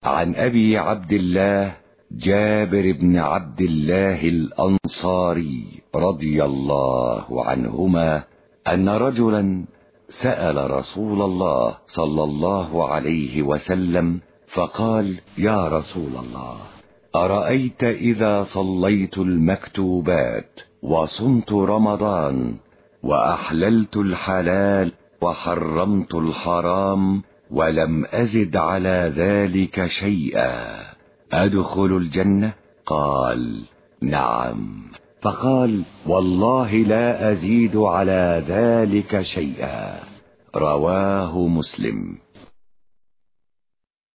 عن أبي عبد الله جابر بن عبد الله الأنصاري رضي الله عنهما أن رجلا سأل رسول الله صلى الله عليه وسلم فقال: يا رسول الله، أرأيت إذا صليت المكتوبات وصمت رمضان وأحللت الحلال وحرمت الحرام ولم أزد على ذلك شيئا، أدخل الجنة؟ قال: نعم. فقال: والله لا أزيد على ذلك شيئا. رواه مسلم.